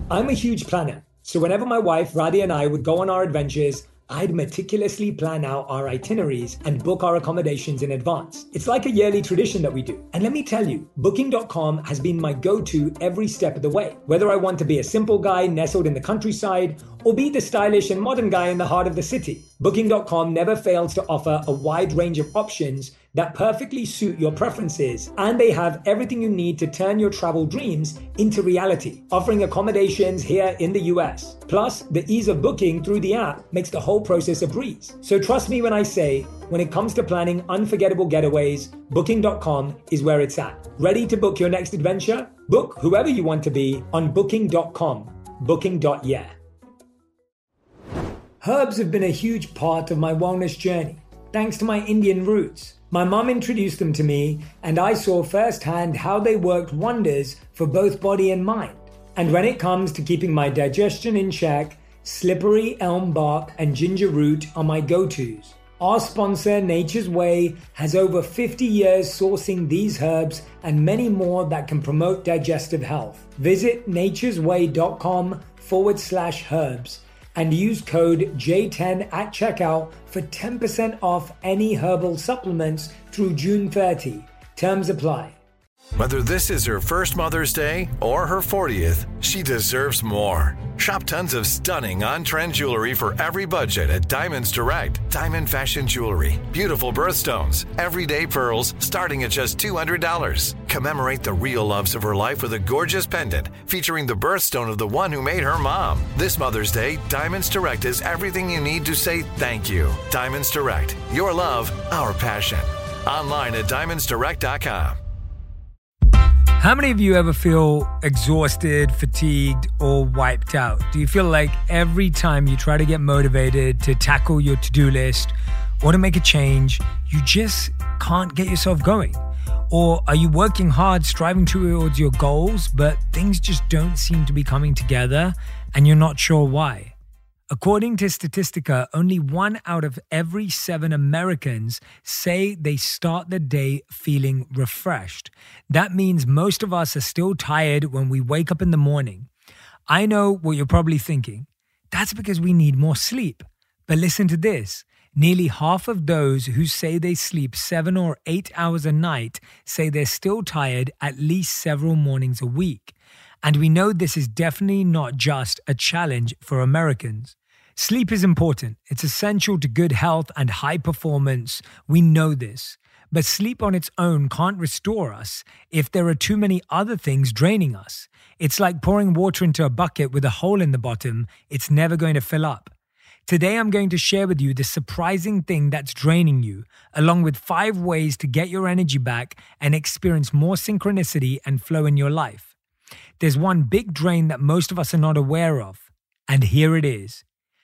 I'm a huge planner, so whenever my wife Radhi and I would go on our adventures, I'd meticulously plan out our itineraries and book our accommodations in advance. It's like a yearly tradition that we do. And let me tell you, Booking.com has been my go-to every step of the way. Whether I want to be a simple guy nestled in the countryside or be the stylish and modern guy in the heart of the city, Booking.com never fails to offer a wide range of options that perfectly suit your preferences, and they have everything you need to turn your travel dreams into reality, offering accommodations here in the US. Plus, the ease of booking through the app makes the whole process a breeze. So trust me when I say, when it comes to planning unforgettable getaways, Booking.com is where it's at. Ready to book your next adventure? Book whoever you want to be on Booking.com. Booking.yeah. Herbs have been a huge part of my wellness journey, thanks to my Indian roots. My mum introduced them to me, and I saw firsthand how they worked wonders for both body and mind. And when it comes to keeping my digestion in check, slippery elm bark and ginger root are my go-tos. Our sponsor, Nature's Way, has over 50 years sourcing these herbs and many more that can promote digestive health. Visit naturesway.com/herbs and use code J10 at checkout for 10% off any herbal supplements through June 30. Terms apply. Whether this is her first Mother's Day or her 40th, she deserves more. Shop tons of stunning on-trend jewelry for every budget at Diamonds Direct. Diamond fashion jewelry, beautiful birthstones, everyday pearls starting at just $200. Commemorate the real loves of her life with a gorgeous pendant featuring the birthstone of the one who made her mom. This Mother's Day, Diamonds Direct is everything you need to say thank you. Diamonds Direct, your love, our passion. Online at diamondsdirect.com. How many of you ever feel exhausted, fatigued, or wiped out? Do you feel like every time you try to get motivated to tackle your to-do list or to make a change, you just can't get yourself going? Or are you working hard, striving towards your goals, but things just don't seem to be coming together and you're not sure why? According to Statistica, only 1 out of every 7 Americans say they start the day feeling refreshed. That means most of us are still tired when we wake up in the morning. I know what you're probably thinking. That's because we need more sleep. But listen to this. Nearly half of those who say they sleep 7 or 8 hours a night say they're still tired at least several mornings a week. And we know this is definitely not just a challenge for Americans. Sleep is important. It's essential to good health and high performance. We know this. But sleep on its own can't restore us if there are too many other things draining us. It's like pouring water into a bucket with a hole in the bottom. It's never going to fill up. Today, I'm going to share with you the surprising thing that's draining you, along with 5 ways to get your energy back and experience more synchronicity and flow in your life. There's one big drain that most of us are not aware of, and here it is.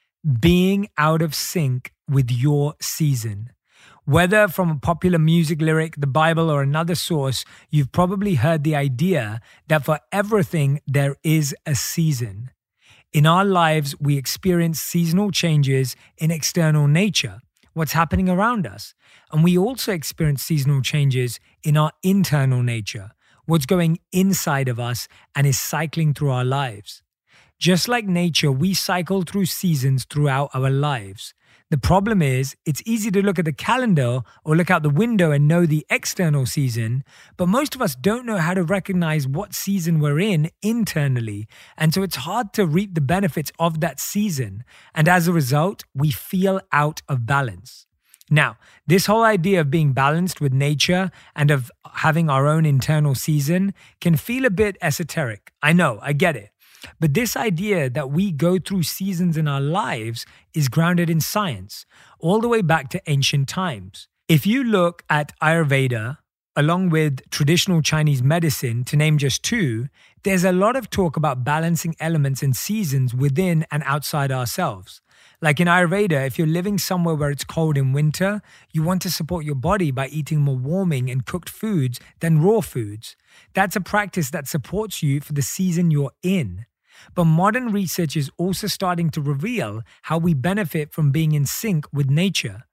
Being out of sync with your season. Whether from a popular music lyric, the Bible, or another source, you've probably heard the idea that for everything there is a season. In our lives, we experience seasonal changes in external nature, what's happening around us. And we also experience seasonal changes in our internal nature, what's going inside of us and is cycling through our lives. Just like nature, we cycle through seasons throughout our lives. The problem is, it's easy to look at the calendar or look out the window and know the external season, but most of us don't know how to recognize what season we're in internally, and so it's hard to reap the benefits of that season, and as a result, we feel out of balance. Now, this whole idea of being balanced with nature and of having our own internal season can feel a bit esoteric. I know, I get it. But this idea that we go through seasons in our lives is grounded in science, all the way back to ancient times. If you look at Ayurveda, along with traditional Chinese medicine, to name just 2, there's a lot of talk about balancing elements and seasons within and outside ourselves. Like in Ayurveda, if you're living somewhere where it's cold in winter, you want to support your body by eating more warming and cooked foods than raw foods. That's a practice that supports you for the season you're in. But modern research is also starting to reveal how we benefit from being in sync with nature.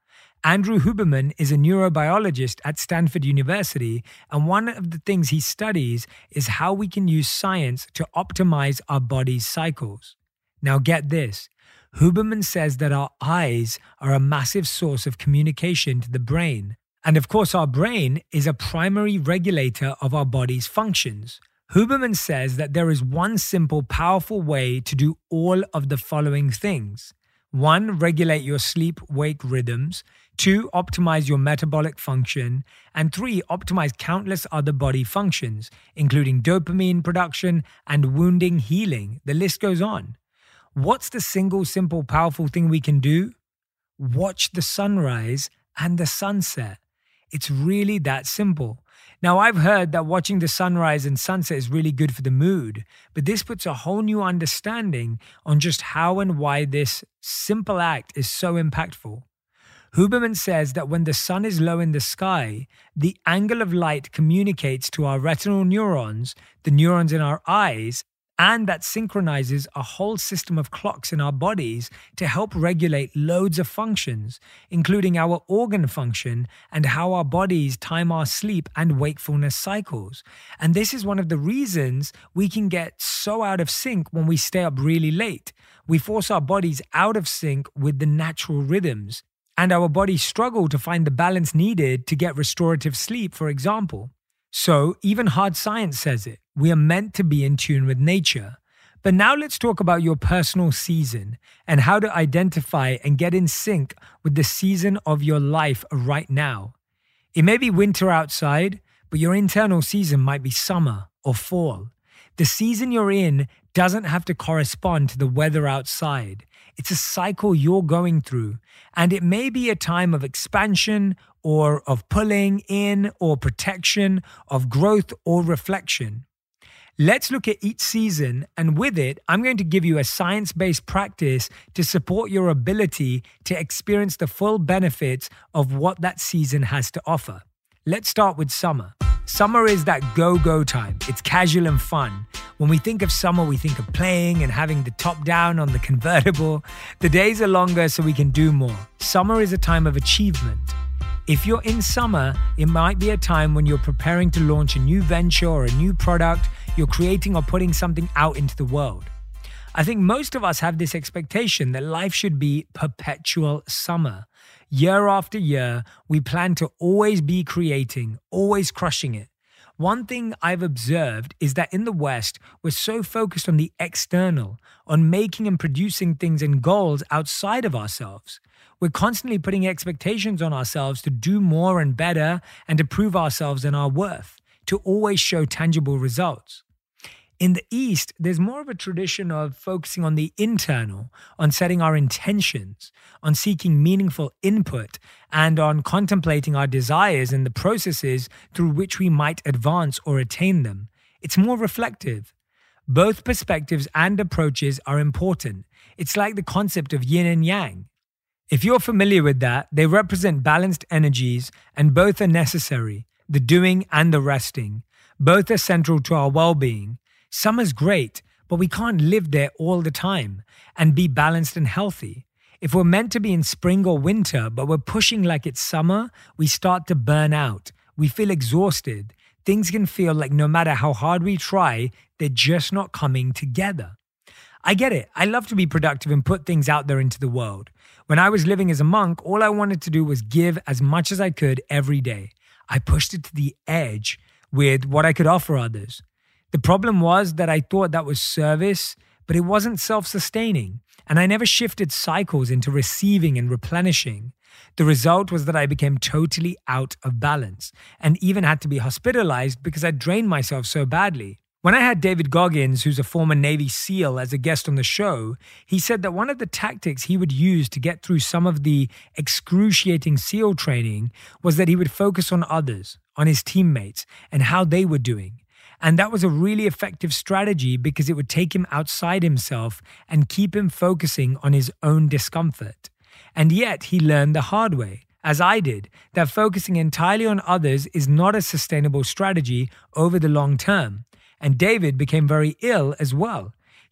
Andrew Huberman is a neurobiologist at Stanford University, and one of the things he studies is how we can use science to optimize our body's cycles. Now get this, Huberman says that our eyes are a massive source of communication to the brain. And of course, our brain is a primary regulator of our body's functions. Huberman says that there is one simple, powerful way to do all of the following things. 1. Regulate your sleep-wake rhythms. 2. Optimize your metabolic function. And 3. Optimize countless other body functions, including dopamine production and wounding healing. The list goes on. What's the single, simple, powerful thing we can do? Watch the sunrise and the sunset. It's really that simple. Now, I've heard that watching the sunrise and sunset is really good for the mood, but this puts a whole new understanding on just how and why this simple act is so impactful. Huberman says that when the sun is low in the sky, the angle of light communicates to our retinal neurons, the neurons in our eyes, and that synchronizes a whole system of clocks in our bodies to help regulate loads of functions, including our organ function and how our bodies time our sleep and wakefulness cycles. And this is one of the reasons we can get so out of sync when we stay up really late. We force our bodies out of sync with the natural rhythms, and our bodies struggle to find the balance needed to get restorative sleep, for example. So, even hard science says it. We are meant to be in tune with nature. But now let's talk about your personal season and how to identify and get in sync with the season of your life right now. It may be winter outside, but your internal season might be summer or fall. The season you're in doesn't have to correspond to the weather outside. It's a cycle you're going through, and it may be a time of expansion or of pulling in or protection, of growth or reflection. Let's look at each season, and with it, I'm going to give you a science-based practice to support your ability to experience the full benefits of what that season has to offer. Let's start with summer. Summer is that go-go time. It's casual and fun. When we think of summer, we think of playing and having the top down on the convertible. The days are longer so we can do more. Summer is a time of achievement. If you're in summer, it might be a time when you're preparing to launch a new venture or a new product, you're creating or putting something out into the world. I think most of us have this expectation that life should be perpetual summer. Year after year, we plan to always be creating, always crushing it. One thing I've observed is that in the West, we're so focused on the external, on making and producing things and goals outside of ourselves. We're constantly putting expectations on ourselves to do more and better and to prove ourselves and our worth, to always show tangible results. In the East, there's more of a tradition of focusing on the internal, on setting our intentions, on seeking meaningful input, and on contemplating our desires and the processes through which we might advance or attain them. It's more reflective. Both perspectives and approaches are important. It's like the concept of yin and yang. If you're familiar with that, they represent balanced energies, and both are necessary, the doing and the resting. Both are central to our well-being. Summer's great, but we can't live there all the time and be balanced and healthy. If we're meant to be in spring or winter, but we're pushing like it's summer, we start to burn out. We feel exhausted. Things can feel like no matter how hard we try, they're just not coming together. I get it. I love to be productive and put things out there into the world. When I was living as a monk, all I wanted to do was give as much as I could every day. I pushed it to the edge with what I could offer others. The problem was that I thought that was service, but it wasn't self-sustaining, and I never shifted cycles into receiving and replenishing. The result was that I became totally out of balance and even had to be hospitalized because I drained myself so badly. When I had David Goggins, who's a former Navy SEAL, as a guest on the show, he said that one of the tactics he would use to get through some of the excruciating SEAL training was that he would focus on others, on his teammates, and how they were doing. And that was a really effective strategy because it would take him outside himself and keep him focusing on his own discomfort. And yet he learned the hard way, as I did, that focusing entirely on others is not a sustainable strategy over the long term. And David became very ill as well.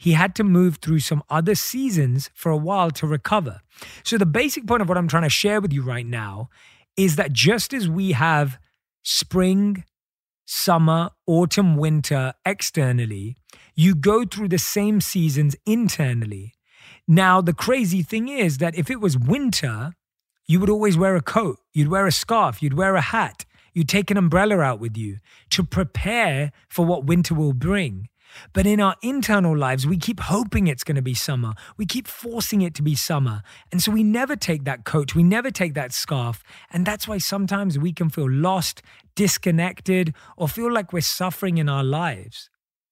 he had to move through some other seasons for a while to recover. So the basic point of what I'm trying to share with you right now is that just as we have spring, summer, autumn, winter externally, you go through the same seasons internally. Now, the crazy thing is that if it was winter, you would always wear a coat, you'd wear a scarf, you'd wear a hat, you'd take an umbrella out with you to prepare for what winter will bring. But in our internal lives, we keep hoping it's going to be summer. We keep forcing it to be summer. And so we never take that coat. We never take that scarf. And that's why sometimes we can feel lost, disconnected, or feel like we're suffering in our lives.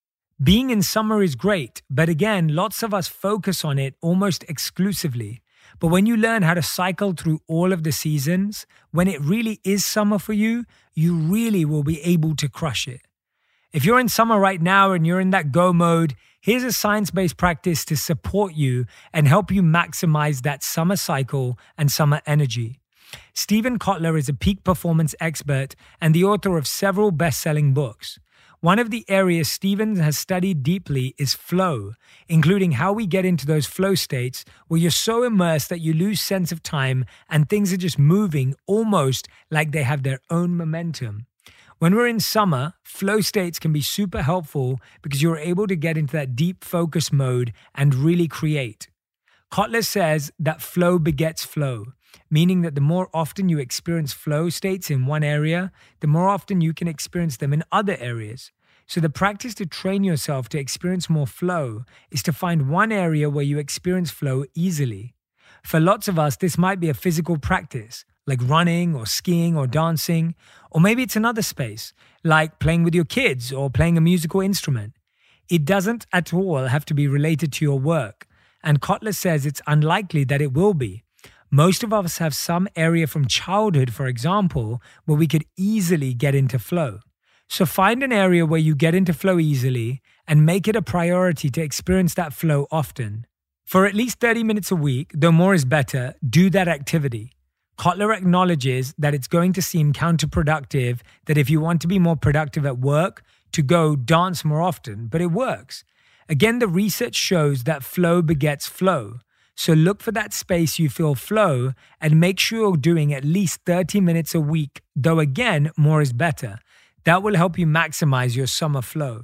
Being in summer is great, but again, lots of us focus on it almost exclusively. But when you learn how to cycle through all of the seasons, when it really is summer for you, you really will be able to crush it. If you're in summer right now and you're in that go mode, here's a science-based practice to support you and help you maximize that summer cycle and summer energy. Steven Kotler is a peak performance expert and the author of several best-selling books. One of the areas Steven has studied deeply is flow, including how we get into those flow states where you're so immersed that you lose sense of time and things are just moving almost like they have their own momentum. When we're in summer, flow states can be super helpful because you're able to get into that deep focus mode and really create. Kotler says that flow begets flow, meaning that the more often you experience flow states in one area, the more often you can experience them in other areas. So the practice to train yourself to experience more flow is to find one area where you experience flow easily. For lots of us, this might be a physical practice, like running or skiing or dancing, or maybe it's another space, like playing with your kids or playing a musical instrument. It doesn't at all have to be related to your work, and Kotler says it's unlikely that it will be. Most of us have some area from childhood, for example, where we could easily get into flow. So find an area where you get into flow easily and make it a priority to experience that flow often. For at least 30 minutes a week, though more is better, do that activity. Kotler acknowledges that it's going to seem counterproductive that if you want to be more productive at work, to go dance more often, but it works. Again, the research shows that flow begets flow. So look for that space you feel flow and make sure you're doing at least 30 minutes a week, though again, more is better. That will help you maximize your summer flow.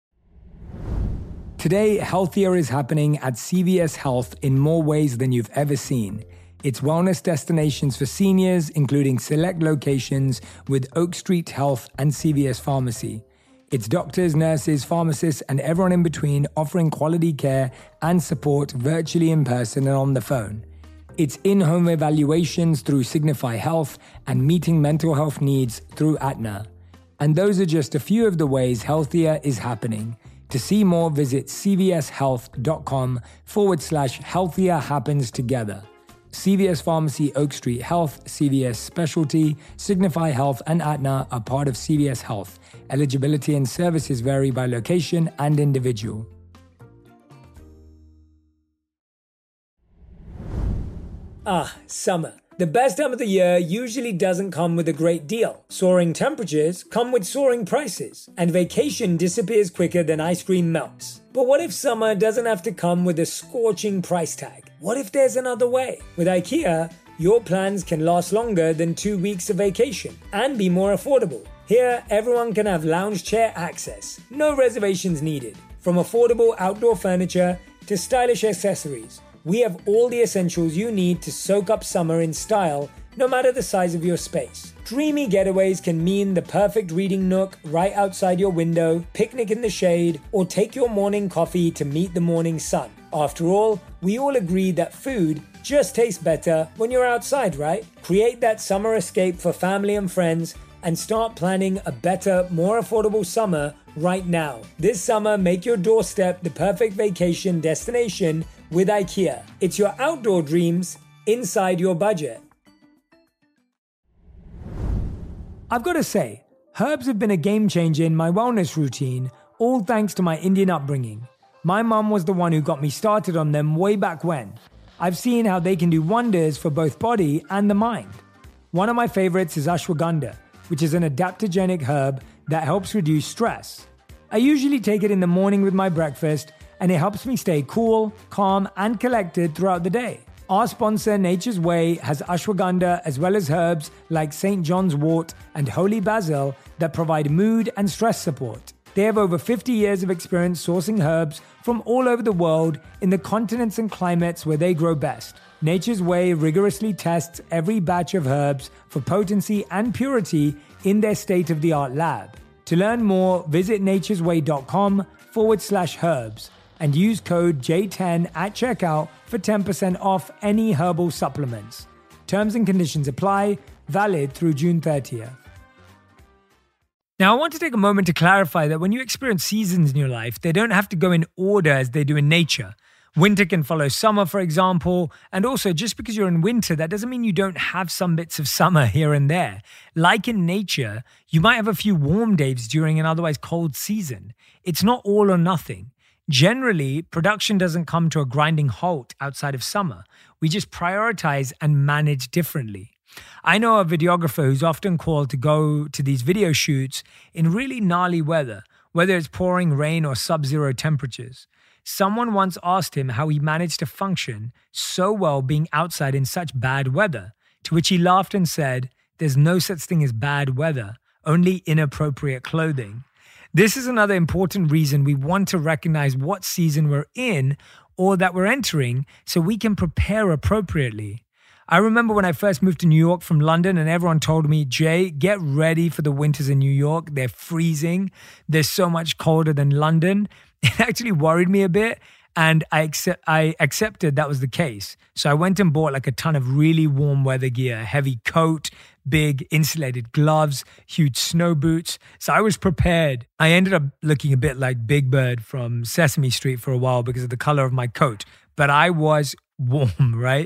Today, healthier is happening at CVS Health in more ways than you've ever seen. It's wellness destinations for seniors, including select locations with Oak Street Health and CVS Pharmacy. It's doctors, nurses, pharmacists, and everyone in between offering quality care and support virtually in person and on the phone. It's in-home evaluations through Signify Health and meeting mental health needs through Aetna. And those are just a few of the ways healthier is happening. To see more, visit cvshealth.com/healthier happens together. CVS Pharmacy, Oak Street Health, CVS Specialty, Signify Health, and Aetna are part of CVS Health. Eligibility and services vary by location and individual. Summer. The best time of the year usually doesn't come with a great deal. Soaring temperatures come with soaring prices, and vacation disappears quicker than ice cream melts. But what if summer doesn't have to come with a scorching price tag? What if there's another way? With IKEA, your plans can last longer than 2 weeks of vacation and be more affordable. Here, everyone can have lounge chair access, no reservations needed. From affordable outdoor furniture to stylish accessories, we have all the essentials you need to soak up summer in style, no matter the size of your space. Dreamy getaways can mean the perfect reading nook right outside your window, picnic in the shade, or take your morning coffee to meet the morning sun. After all, we all agree that food just tastes better when you're outside, right? Create that summer escape for family and friends and start planning a better, more affordable summer right now. This summer, make your doorstep the perfect vacation destination with IKEA. It's your outdoor dreams inside your budget. I've got to say, herbs have been a game changer in my wellness routine, all thanks to my Indian upbringing. My mum was the one who got me started on them way back when. I've seen how they can do wonders for both body and the mind. One of my favorites is ashwagandha, which is an adaptogenic herb that helps reduce stress. I usually take it in the morning with my breakfast, and it helps me stay cool, calm, and collected throughout the day. Our sponsor, Nature's Way, has ashwagandha as well as herbs like St. John's wort and holy basil that provide mood and stress support. They have over 50 years of experience sourcing herbs from all over the world in the continents and climates where they grow best. Nature's Way rigorously tests every batch of herbs for potency and purity in their state-of-the-art lab. To learn more, visit naturesway.com/herbs and use code J10 at checkout for 10% off any herbal supplements. Terms and conditions apply, valid through June 30th. Now, I want to take a moment to clarify that when you experience seasons in your life, they don't have to go in order as they do in nature. Winter can follow summer, for example, and also just because you're in winter, that doesn't mean you don't have some bits of summer here and there. Like in nature, you might have a few warm days during an otherwise cold season. It's not all or nothing. Generally, production doesn't come to a grinding halt outside of summer. We just prioritize and manage differently. I know a videographer who's often called to go to these video shoots in really gnarly weather, whether it's pouring rain or sub-zero temperatures. Someone once asked him how he managed to function so well being outside in such bad weather, to which he laughed and said, "There's no such thing as bad weather, only inappropriate clothing." This is another important reason we want to recognize what season we're in or that we're entering so we can prepare appropriately. I remember when I first moved to New York from London and everyone told me, "Jay, get ready for the winters in New York. They're freezing. They're so much colder than London." It actually worried me a bit, and I accepted that was the case. So I went and bought like a ton of really warm weather gear, a heavy coat, big insulated gloves, huge snow boots. So I was prepared. I ended up looking a bit like Big Bird from Sesame Street for a while because of the color of my coat, but I was warm, right?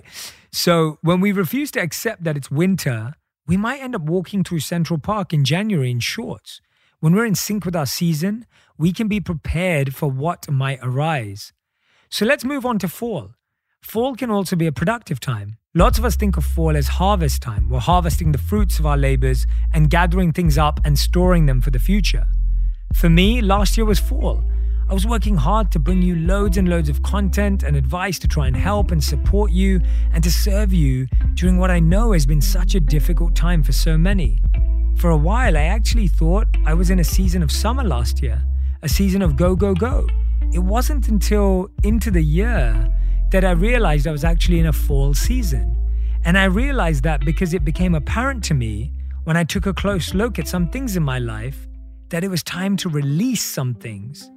So when we refuse to accept that it's winter, we might end up walking through Central Park in January in shorts. When we're in sync with our season, we can be prepared for what might arise. So let's move on to fall. Fall can also be a productive time. Lots of us think of fall as harvest time. We're harvesting the fruits of our labors and gathering things up and storing them for the future. For me, last year was fall. I was working hard to bring you loads and loads of content and advice to try and help and support you and to serve you during what I know has been such a difficult time for so many. For a while, I actually thought I was in a season of summer last year, a season of go, go, go. It wasn't until into the year that I realized I was actually in a fall season. And I realized that because it became apparent to me when I took a close look at some things in my life that it was time to release some things.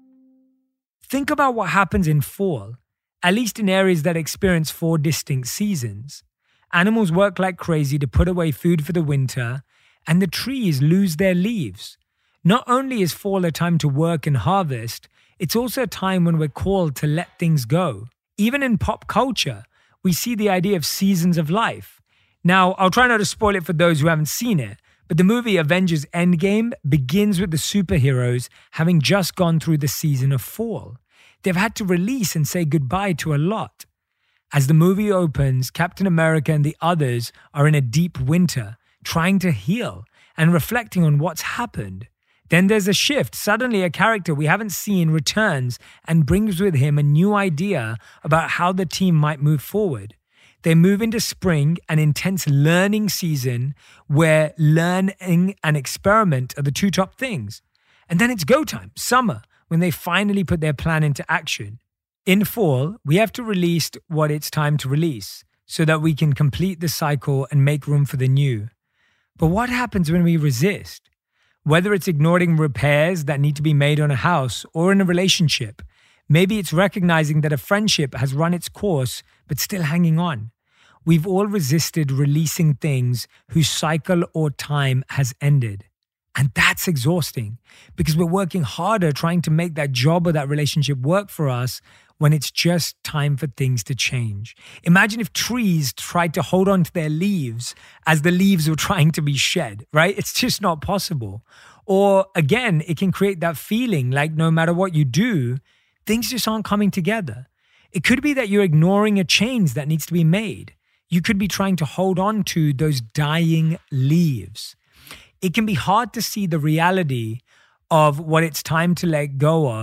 Think about what happens in fall, at least in areas that experience 4 distinct seasons. Animals work like crazy to put away food for the winter, and the trees lose their leaves. Not only is fall a time to work and harvest, it's also a time when we're called to let things go. Even in pop culture, we see the idea of seasons of life. Now, I'll try not to spoil it for those who haven't seen it, but the movie Avengers Endgame begins with the superheroes having just gone through the season of fall. They've had to release and say goodbye to a lot. As the movie opens, Captain America and the others are in a deep winter, trying to heal and reflecting on what's happened. Then there's a shift. Suddenly a character we haven't seen returns and brings with him a new idea about how the team might move forward. They move into spring, an intense learning season where learning and experiment are the 2 top things. And then it's go time, summer, when they finally put their plan into action. In fall, we have to release what it's time to release so that we can complete the cycle and make room for the new. But what happens when we resist? Whether it's ignoring repairs that need to be made on a house or in a relationship, maybe it's recognizing that a friendship has run its course but still hanging on. We've all resisted releasing things whose cycle or time has ended. And that's exhausting because we're working harder trying to make that job or that relationship work for us when it's just time for things to change. Imagine if trees tried to hold on to their leaves as the leaves were trying to be shed, right? It's just not possible. Or again, it can create that feeling like no matter what you do, things just aren't coming together. It could be that you're ignoring a change that needs to be made. You could be trying to hold on to those dying leaves. It can be hard to see the reality of what it's time to let go of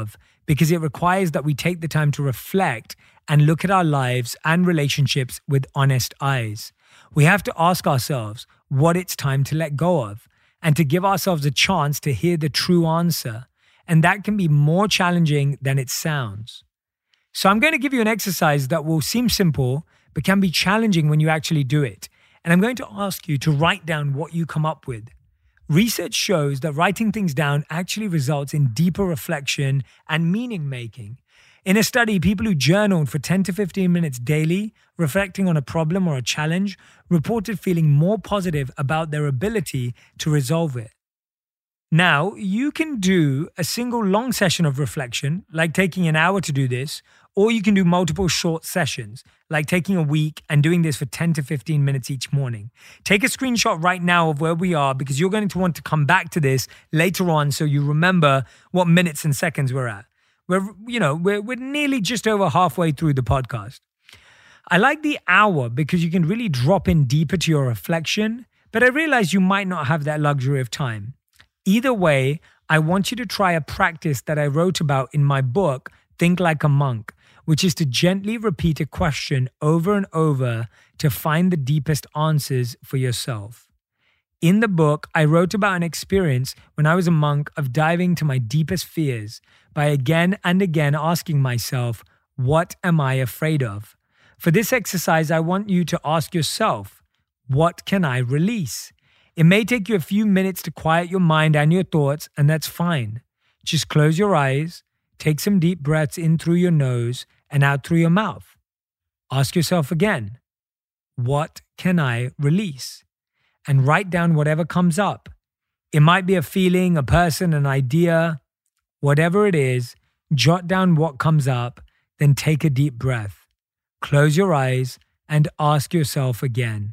because it requires that we take the time to reflect and look at our lives and relationships with honest eyes. We have to ask ourselves what it's time to let go of and to give ourselves a chance to hear the true answer. And that can be more challenging than it sounds. So I'm going to give you an exercise that will seem simple, but can be challenging when you actually do it. And I'm going to ask you to write down what you come up with. Research shows that writing things down actually results in deeper reflection and meaning making. In a study, people who journaled for 10 to 15 minutes daily, reflecting on a problem or a challenge, reported feeling more positive about their ability to resolve it. Now, you can do a single long session of reflection, like taking an hour to do this, or you can do multiple short sessions, like taking a week and doing this for 10 to 15 minutes each morning. Take a screenshot right now of where we are because you're going to want to come back to this later on so you remember what minutes and seconds we're at. We're nearly just over halfway through the podcast. I like the hour because you can really drop in deeper to your reflection, but I realize you might not have that luxury of time. Either way, I want you to try a practice that I wrote about in my book, Think Like a Monk, which is to gently repeat a question over and over to find the deepest answers for yourself. In the book, I wrote about an experience when I was a monk of diving to my deepest fears by again and again asking myself, what am I afraid of? For this exercise, I want you to ask yourself, what can I release? It may take you a few minutes to quiet your mind and your thoughts, and that's fine. Just close your eyes, take some deep breaths in through your nose and out through your mouth. Ask yourself again, what can I release? And write down whatever comes up. It might be a feeling, a person, an idea, whatever it is, jot down what comes up, then take a deep breath. Close your eyes and ask yourself again,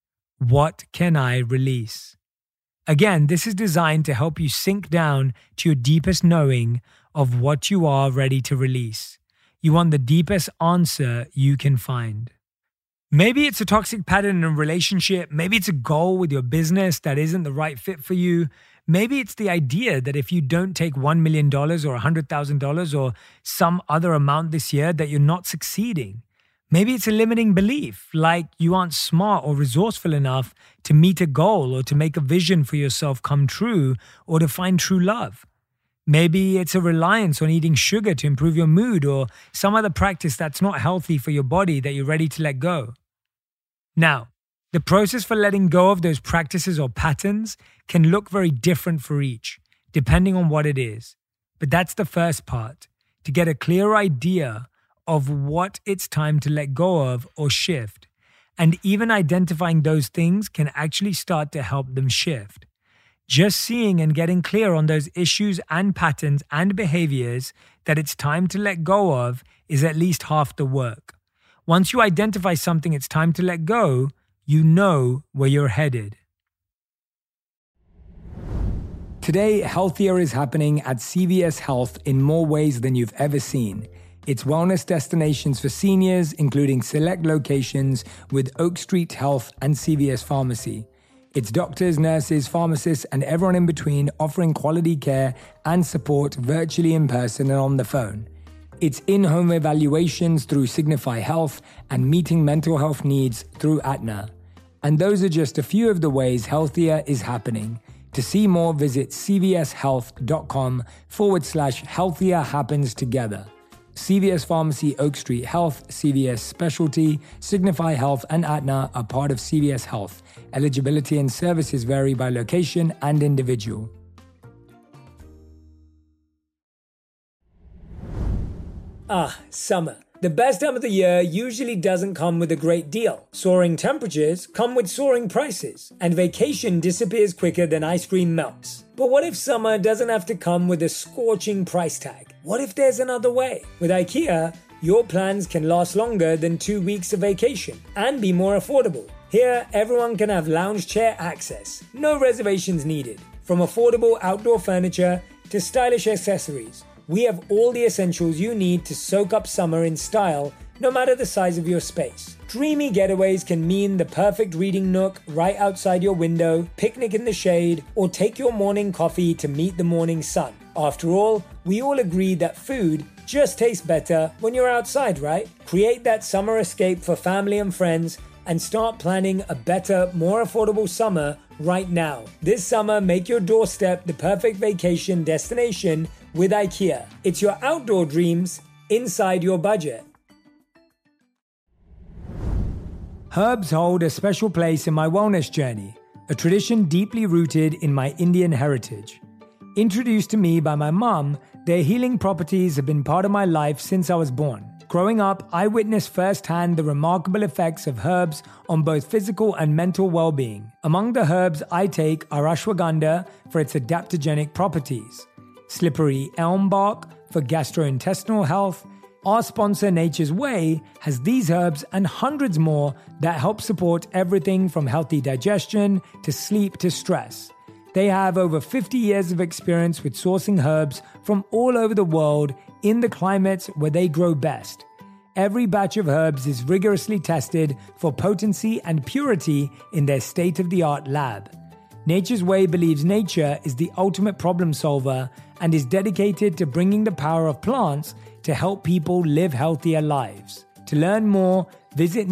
what can I release? Again, this is designed to help you sink down to your deepest knowing of what you are ready to release. You want the deepest answer you can find. Maybe it's a toxic pattern in a relationship. Maybe it's a goal with your business that isn't the right fit for you. Maybe it's the idea that if you don't take $1 million or $100,000 or some other amount this year, that you're not succeeding. Maybe it's a limiting belief, like you aren't smart or resourceful enough to meet a goal or to make a vision for yourself come true or to find true love. Maybe it's a reliance on eating sugar to improve your mood or some other practice that's not healthy for your body that you're ready to let go. Now, the process for letting go of those practices or patterns can look very different for each, depending on what it is. But that's the first part, to get a clear idea of what it's time to let go of or shift. And even identifying those things can actually start to help them shift. Just seeing and getting clear on those issues and patterns and behaviors that it's time to let go of is at least half the work. Once you identify something it's time to let go, you know where you're headed. Today, healthier is happening at CVS Health in more ways than you've ever seen. It's wellness destinations for seniors, including select locations with Oak Street Health and CVS Pharmacy. It's doctors, nurses, pharmacists, and everyone in between offering quality care and support virtually in person and on the phone. It's in-home evaluations through Signify Health and meeting mental health needs through Aetna. And those are just a few of the ways healthier is happening. To see more, visit cvshealth.com/healthier happens together. CVS Pharmacy, Oak Street Health, CVS Specialty, Signify Health, and Aetna are part of CVS Health. Eligibility and services vary by location and individual. Summer. The best time of the year usually doesn't come with a great deal. Soaring temperatures come with soaring prices, and vacation disappears quicker than ice cream melts. But what if summer doesn't have to come with a scorching price tag? What if there's another way? With IKEA, your plans can last longer than 2 weeks of vacation and be more affordable. Here, everyone can have lounge chair access. No reservations needed. From affordable outdoor furniture to stylish accessories, we have all the essentials you need to soak up summer in style, no matter the size of your space. Dreamy getaways can mean the perfect reading nook right outside your window, picnic in the shade, or take your morning coffee to meet the morning sun. After all, we all agree that food just tastes better when you're outside, right? Create that summer escape for family and friends and start planning a better, more affordable summer right now. This summer, make your doorstep the perfect vacation destination with IKEA. It's your outdoor dreams inside your budget. Herbs hold a special place in my wellness journey, a tradition deeply rooted in my Indian heritage. Introduced to me by my mom, their healing properties have been part of my life since I was born. Growing up, I witnessed firsthand the remarkable effects of herbs on both physical and mental well-being. Among the herbs I take are ashwagandha for its adaptogenic properties, slippery elm bark for gastrointestinal health. Our sponsor Nature's Way has these herbs and hundreds more that help support everything from healthy digestion to sleep to stress. They have over 50 years of experience with sourcing herbs from all over the world in the climates where they grow best. Every batch of herbs is rigorously tested for potency and purity in their state-of-the-art lab. Nature's Way believes nature is the ultimate problem solver and is dedicated to bringing the power of plants to help people live healthier lives. To learn more, visit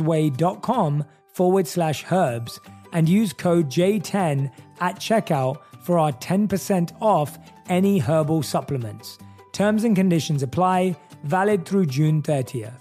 naturesway.com/herbs and use code J10 at checkout for our 10% off any herbal supplements. Terms and conditions apply, valid through June 30th.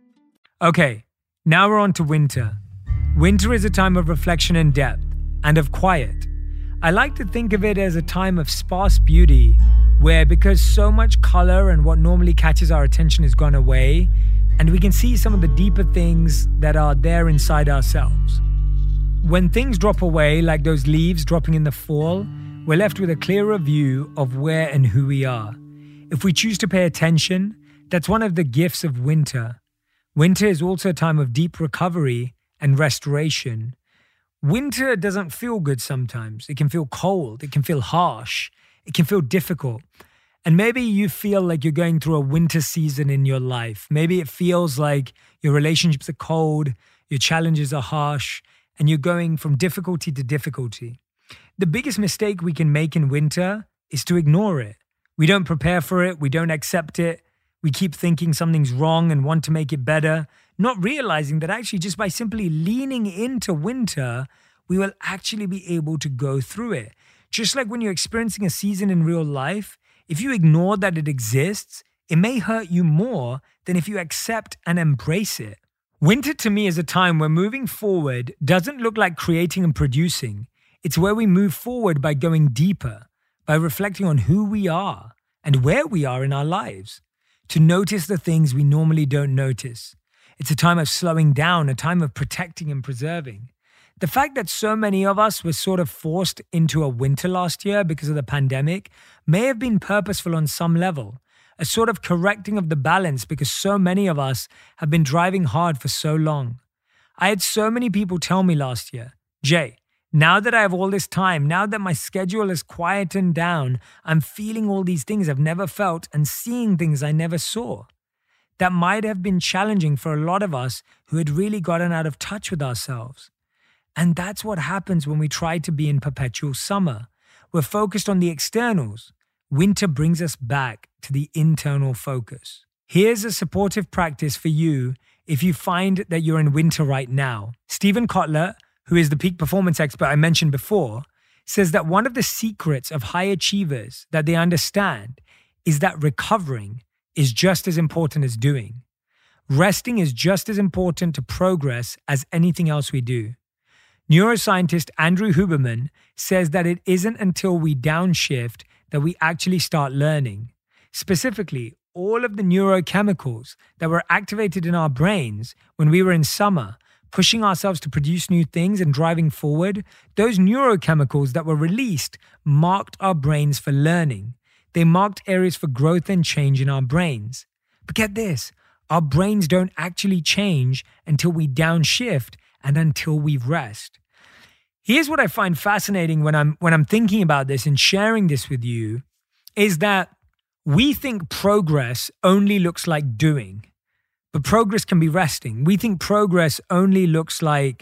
Okay, now we're on to winter. Winter is a time of reflection and depth, and of quiet. I like to think of it as a time of sparse beauty, where because so much color and what normally catches our attention has gone away, and we can see some of the deeper things that are there inside ourselves. When things drop away, like those leaves dropping in the fall, we're left with a clearer view of where and who we are. If we choose to pay attention, that's one of the gifts of winter. Winter is also a time of deep recovery and restoration. Winter doesn't feel good sometimes. It can feel cold. It can feel harsh. It can feel difficult. And maybe you feel like you're going through a winter season in your life. Maybe it feels like your relationships are cold, your challenges are harsh, and you're going from difficulty to difficulty. The biggest mistake we can make in winter is to ignore it. We don't prepare for it. We don't accept it. We keep thinking something's wrong and want to make it better, not realizing that actually just by simply leaning into winter, we will actually be able to go through it. Just like when you're experiencing a season in real life, if you ignore that it exists, it may hurt you more than if you accept and embrace it. Winter to me is a time where moving forward doesn't look like creating and producing. It's where we move forward by going deeper, by reflecting on who we are and where we are in our lives, to notice the things we normally don't notice. It's a time of slowing down, a time of protecting and preserving. The fact that so many of us were sort of forced into a winter last year because of the pandemic may have been purposeful on some level, a sort of correcting of the balance because so many of us have been driving hard for so long. I had so many people tell me last year, Jay, now that I have all this time, now that my schedule is quietened down, I'm feeling all these things I've never felt and seeing things I never saw. That might have been challenging for a lot of us who had really gotten out of touch with ourselves. And that's what happens when we try to be in perpetual summer. We're focused on the externals. Winter brings us back to the internal focus. Here's a supportive practice for you if you find that you're in winter right now. Stephen Kotler, who is the peak performance expert I mentioned before, says that one of the secrets of high achievers that they understand is that recovering is just as important as doing. Resting is just as important to progress as anything else we do. Neuroscientist Andrew Huberman says that it isn't until we downshift that we actually start learning. Specifically, all of the neurochemicals that were activated in our brains when we were in summer, pushing ourselves to produce new things and driving forward, those neurochemicals that were released marked our brains for learning. They marked areas for growth and change in our brains. But get this, our brains don't actually change until we downshift and until we rest. Here's what I find fascinating when I'm thinking about this and sharing this with you, is that we think progress only looks like doing, but progress can be resting. We think progress only looks like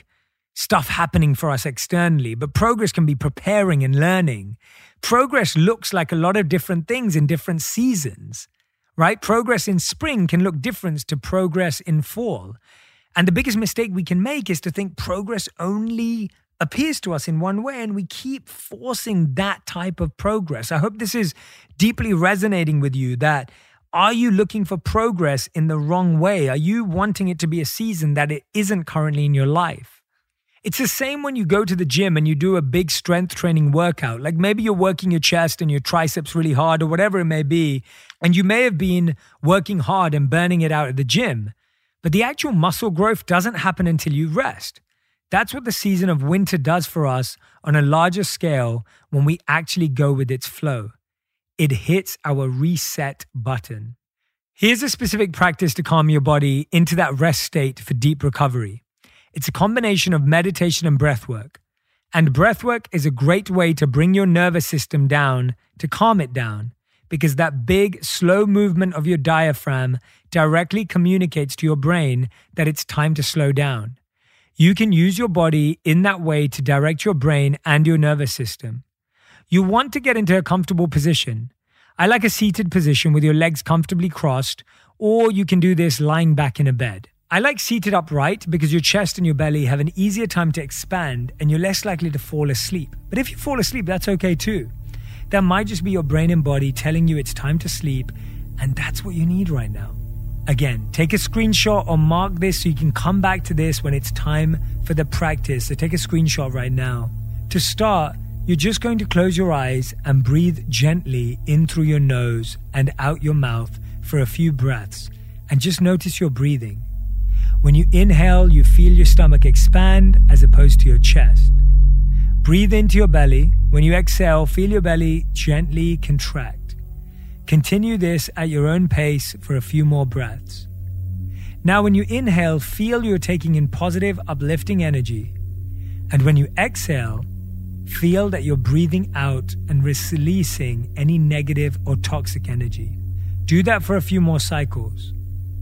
stuff happening for us externally, but progress can be preparing and learning. Progress looks like a lot of different things in different seasons, right? Progress in spring can look different to progress in fall. And the biggest mistake we can make is to think progress only appears to us in one way, and we keep forcing that type of progress. I hope this is deeply resonating with you. That are you looking for progress in the wrong way? Are you wanting it to be a season that it isn't currently in your life? It's the same when you go to the gym and you do a big strength training workout. Like maybe you're working your chest and your triceps really hard or whatever it may be, and you may have been working hard and burning it out at the gym, but the actual muscle growth doesn't happen until you rest. That's what the season of winter does for us on a larger scale when we actually go with its flow. It hits our reset button. Here's a specific practice to calm your body into that rest state for deep recovery. It's a combination of meditation and breath work. And breath work is a great way to bring your nervous system down, to calm it down, because that big, slow movement of your diaphragm directly communicates to your brain that it's time to slow down. You can use your body in that way to direct your brain and your nervous system. You want to get into a comfortable position. I like a seated position with your legs comfortably crossed, or you can do this lying back in a bed. I like seated upright because your chest and your belly have an easier time to expand and you're less likely to fall asleep. But if you fall asleep, that's okay too. That might just be your brain and body telling you it's time to sleep, and that's what you need right now. Again, take a screenshot or mark this so you can come back to this when it's time for the practice. So take a screenshot right now. To start, you're just going to close your eyes and breathe gently in through your nose and out your mouth for a few breaths, and just notice your breathing. When you inhale, you feel your stomach expand as opposed to your chest. Breathe into your belly. When you exhale, feel your belly gently contract. Continue this at your own pace for a few more breaths. Now, when you inhale, feel you're taking in positive, uplifting energy. And when you exhale, feel that you're breathing out and releasing any negative or toxic energy. Do that for a few more cycles.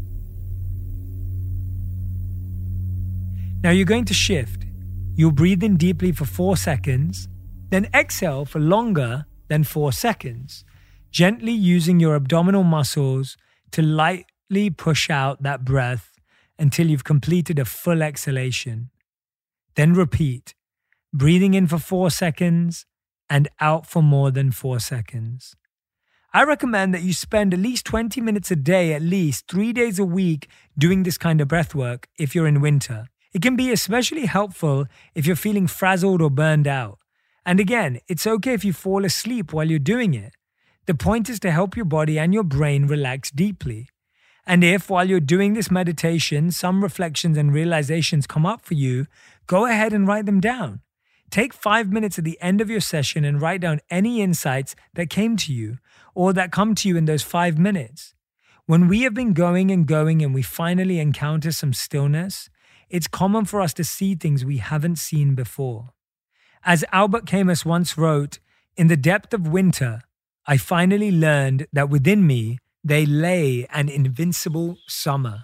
Now you're going to shift. You'll breathe in deeply for 4 seconds, then exhale for longer than 4 seconds, gently using your abdominal muscles to lightly push out that breath until you've completed a full exhalation. Then repeat, breathing in for 4 seconds and out for more than 4 seconds. I recommend that you spend at least 20 minutes a day, at least 3 days a week, doing this kind of breath work if you're in winter. It can be especially helpful if you're feeling frazzled or burned out. And again, it's okay if you fall asleep while you're doing it. The point is to help your body and your brain relax deeply. And if, while you're doing this meditation, some reflections and realizations come up for you, go ahead and write them down. Take 5 minutes at the end of your session and write down any insights that came to you or that come to you in those 5 minutes. When we have been going and we finally encounter some stillness, it's common for us to see things we haven't seen before. As Albert Camus once wrote, "In the depth of winter, I finally learned that within me, they lay an invincible summer."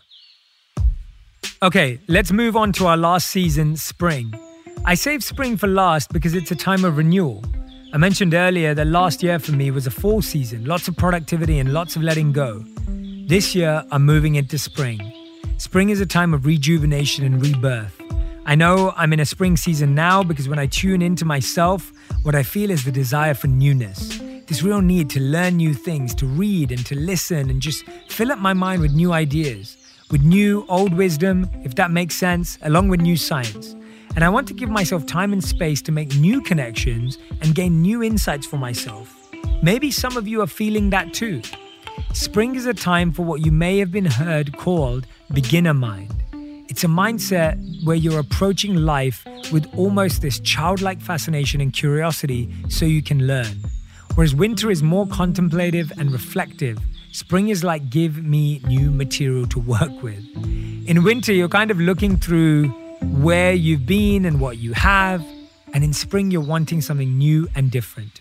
Okay, let's move on to our last season, spring. I saved spring for last because it's a time of renewal. I mentioned earlier that last year for me was a fall season, lots of productivity and lots of letting go. This year, I'm moving into spring. Spring is a time of rejuvenation and rebirth. I know I'm in a spring season now because when I tune into myself, what I feel is the desire for newness. This real need to learn new things, to read and to listen and just fill up my mind with new ideas, with new old wisdom, if that makes sense, along with new science. And I want to give myself time and space to make new connections and gain new insights for myself. Maybe some of you are feeling that too. Spring is a time for what you may have been heard called beginner mind. It's a mindset where you're approaching life with almost this childlike fascination and curiosity so you can learn. Whereas winter is more contemplative and reflective, spring is like, give me new material to work with. In winter, you're kind of looking through where you've been and what you have, and in spring, you're wanting something new and different.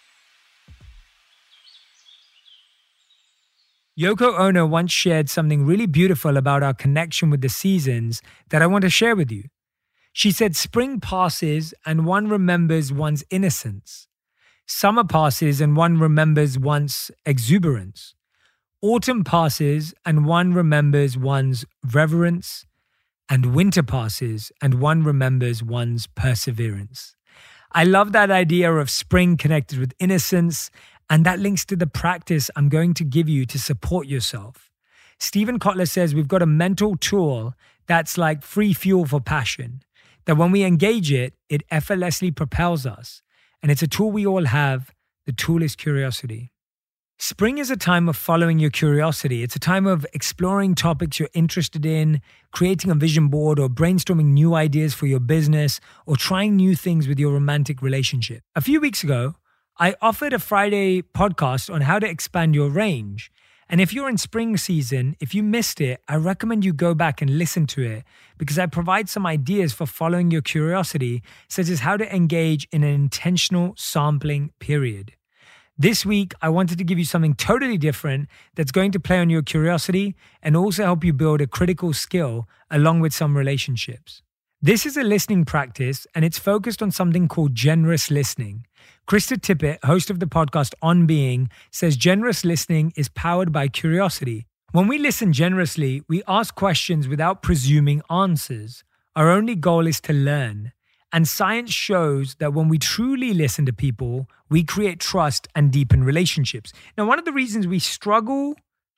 Yoko Ono once shared something really beautiful about our connection with the seasons that I want to share with you. She said, spring passes and one remembers one's innocence. Summer passes and one remembers one's exuberance. Autumn passes and one remembers one's reverence. And winter passes and one remembers one's perseverance. I love that idea of spring connected with innocence, and that links to the practice I'm going to give you to support yourself. Stephen Kotler says we've got a mental tool that's like free fuel for passion, that when we engage it, it effortlessly propels us. And it's a tool we all have. The tool is curiosity. Spring is a time of following your curiosity. It's a time of exploring topics you're interested in, creating a vision board, or brainstorming new ideas for your business, or trying new things with your romantic relationship. A few weeks ago, I offered a Friday podcast on how to expand your range. And if you're in spring season, if you missed it, I recommend you go back and listen to it, because I provide some ideas for following your curiosity, such as how to engage in an intentional sampling period. This week, I wanted to give you something totally different that's going to play on your curiosity and also help you build a critical skill along with some relationships. This is a listening practice, and it's focused on something called generous listening. Krista Tippett, host of the podcast On Being, says generous listening is powered by curiosity. When we listen generously, we ask questions without presuming answers. Our only goal is to learn. And science shows that when we truly listen to people, we create trust and deepen relationships. Now, one of the reasons we struggle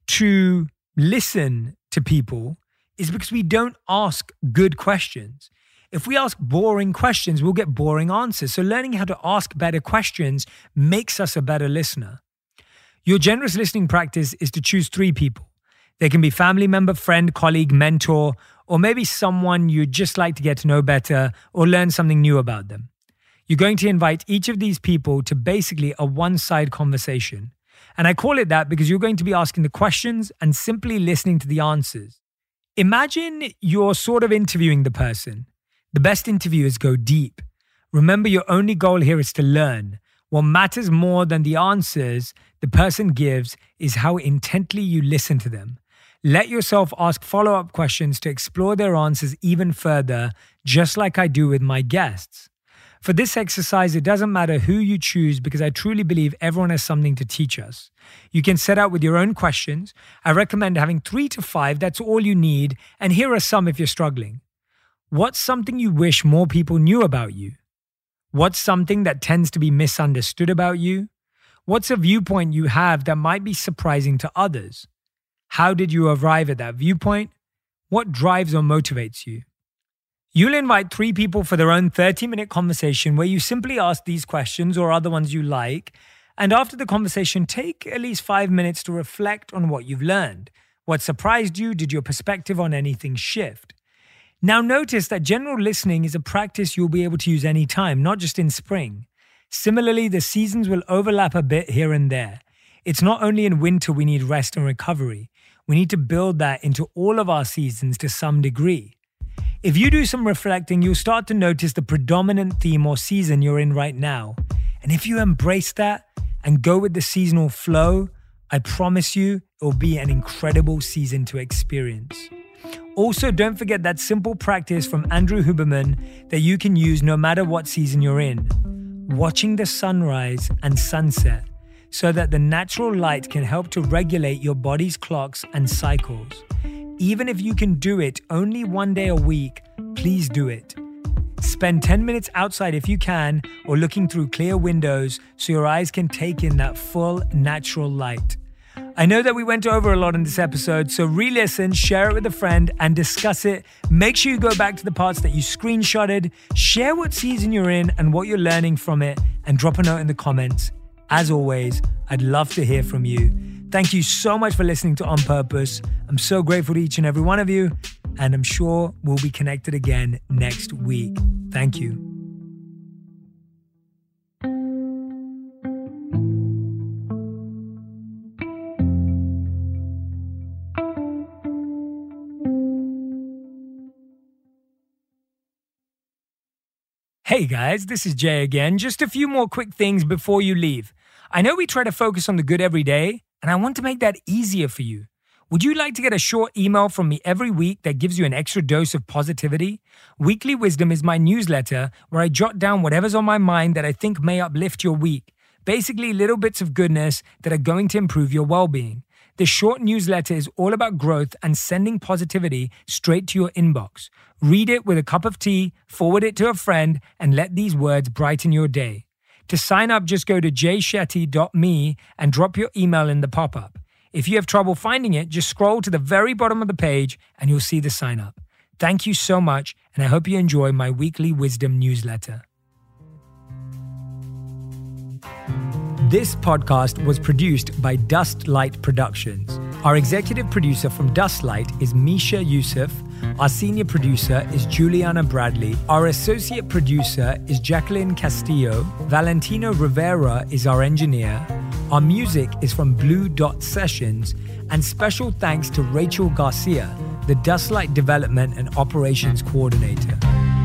to listen to people is because we don't ask good questions. If we ask boring questions, we'll get boring answers. So learning how to ask better questions makes us a better listener. Your generous listening practice is to choose 3 people. They can be family member, friend, colleague, mentor, or maybe someone you'd just like to get to know better or learn something new about them. You're going to invite each of these people to basically a one-side conversation. And I call it that because you're going to be asking the questions and simply listening to the answers. Imagine you're sort of interviewing the person. The best interviewers go deep. Remember, your only goal here is to learn. What matters more than the answers the person gives is how intently you listen to them. Let yourself ask follow-up questions to explore their answers even further, just like I do with my guests. For this exercise, it doesn't matter who you choose because I truly believe everyone has something to teach us. You can set out with your own questions. I recommend having 3 to 5, that's all you need, and here are some if you're struggling. What's something you wish more people knew about you? What's something that tends to be misunderstood about you? What's a viewpoint you have that might be surprising to others? How did you arrive at that viewpoint? What drives or motivates you? You'll invite 3 people for their own 30-minute conversation where you simply ask these questions or other ones you like. And after the conversation, take at least 5 minutes to reflect on what you've learned. What surprised you? Did your perspective on anything shift? Now notice that general listening is a practice you'll be able to use anytime, not just in spring. Similarly, the seasons will overlap a bit here and there. It's not only in winter we need rest and recovery. We need to build that into all of our seasons to some degree. If you do some reflecting, you'll start to notice the predominant theme or season you're in right now. And if you embrace that and go with the seasonal flow, I promise you it will be an incredible season to experience. Also, don't forget that simple practice from Andrew Huberman that you can use no matter what season you're in. Watching the sunrise and sunset so that the natural light can help to regulate your body's clocks and cycles. Even if you can do it only 1 day a week, please do it. Spend 10 minutes outside if you can, or looking through clear windows so your eyes can take in that full natural light. I know that we went over a lot in this episode, so re-listen, share it with a friend, and discuss it. Make sure you go back to the parts that you screenshotted, share what season you're in and what you're learning from it, and drop a note in the comments. As always, I'd love to hear from you. Thank you so much for listening to On Purpose. I'm so grateful to each and every one of you, and I'm sure we'll be connected again next week. Thank you. Hey guys, this is Jay again. Just a few more quick things before you leave. I know we try to focus on the good every day, and I want to make that easier for you. Would you like to get a short email from me every week that gives you an extra dose of positivity? Weekly Wisdom is my newsletter where I jot down whatever's on my mind that I think may uplift your week. Basically, little bits of goodness that are going to improve your well-being. This short newsletter is all about growth and sending positivity straight to your inbox. Read it with a cup of tea, forward it to a friend, and let these words brighten your day. To sign up, just go to jayshetty.me and drop your email in the pop-up. If you have trouble finding it, just scroll to the very bottom of the page and you'll see the sign up. Thank you so much, and I hope you enjoy my weekly wisdom newsletter. This podcast was produced by Dustlight Productions. Our executive producer from Dustlight is Misha Yusuf. Our senior producer is Juliana Bradley. Our associate producer is Jacqueline Castillo. Valentino Rivera is our engineer. Our music is from Blue Dot Sessions. And special thanks to Rachel Garcia, the Dustlight Development and Operations Coordinator.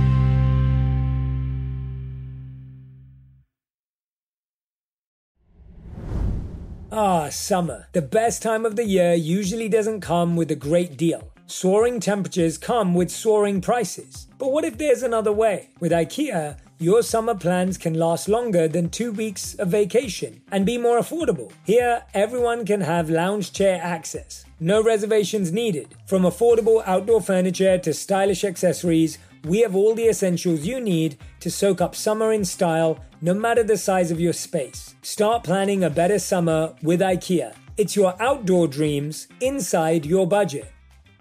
Summer. The best time of the year usually doesn't come with a great deal. Soaring temperatures come with soaring prices. But what if there's another way? With IKEA, your summer plans can last longer than 2 weeks of vacation and be more affordable. Here, everyone can have lounge chair access. No reservations needed. From affordable outdoor furniture to stylish accessories, we have all the essentials you need to soak up summer in style, no matter the size of your space. Start planning a better summer with IKEA. It's your outdoor dreams inside your budget.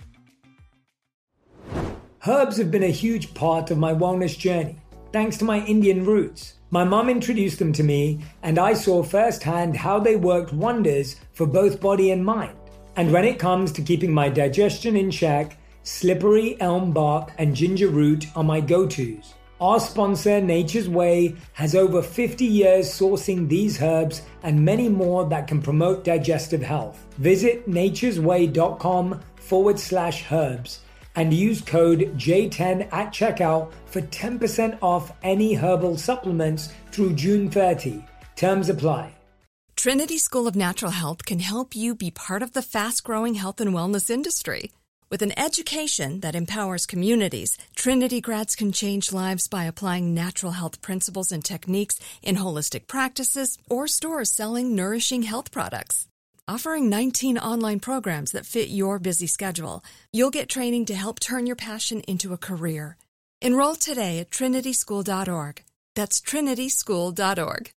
Herbs have been a huge part of my wellness journey, thanks to my Indian roots. My mom introduced them to me, and I saw firsthand how they worked wonders for both body and mind. And when it comes to keeping my digestion in check, slippery elm bark and ginger root are my go-tos. Our sponsor, Nature's Way, has over 50 years sourcing these herbs and many more that can promote digestive health. Visit naturesway.com/herbs and use code J10 at checkout for 10% off any herbal supplements through June 30. Terms apply. Trinity School of Natural Health can help you be part of the fast-growing health and wellness industry. With an education that empowers communities, Trinity grads can change lives by applying natural health principles and techniques in holistic practices or stores selling nourishing health products. Offering 19 online programs that fit your busy schedule, you'll get training to help turn your passion into a career. Enroll today at trinityschool.org. That's trinityschool.org.